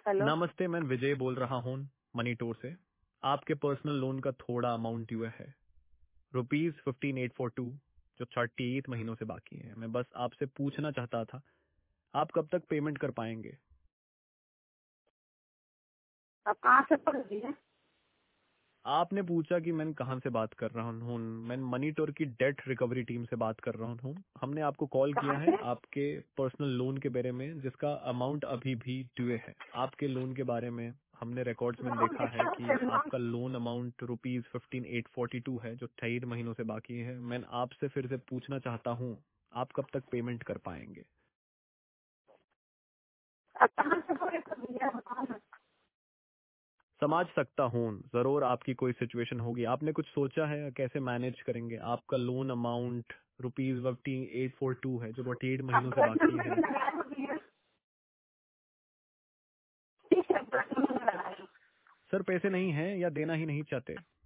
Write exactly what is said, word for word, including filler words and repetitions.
Hello. नमस्ते, मैं विजय बोल रहा हूँ मनी टूर से। आपके पर्सनल लोन का थोड़ा अमाउंट ड्यू है, rupees fifteen eight four two, जो थर्टी एट महीनों से बाकी है। मैं बस आपसे पूछना चाहता था, आप कब तक पेमेंट कर पाएंगे? आप कहाँ से पढ़ रही है? आपने पूछा कि मैं कहाँ से बात कर रहा हूँ। मैं मनी टूर की डेट रिकवरी टीम से बात कर रहा हूँ। हमने आपको कॉल किया कहाँ है से? आपके पर्सनल लोन के बारे में, जिसका अमाउंट अभी भी ड्यू है। आपके लोन के बारे में हमने रिकॉर्ड्स में नाम देखा है लिखा कि है, नाम। आपका loan amount rupees fifteen eight forty two है, जो तेईस महीनों से बाकी है। मैं आपसे फिर से पूछना चाहता हूँ, आप कब तक पेमेंट कर पाएंगे? आप कहाँ से पढ़ रही है? बताओ ना। समझ सकता हूँ, जरूर आपकी कोई सिचुएशन होगी। आपने कुछ सोचा है कैसे मैनेज करेंगे? आपका loan amount rupees fifteen eight four two है, जो फोर्टी एट आप महीनों से ब्लड बाकी नंबर है। लगाए होगी है? ठीक है, ब्लड नंबर लगाए। सर पैसे नहीं है या देना ही नहीं चाहते?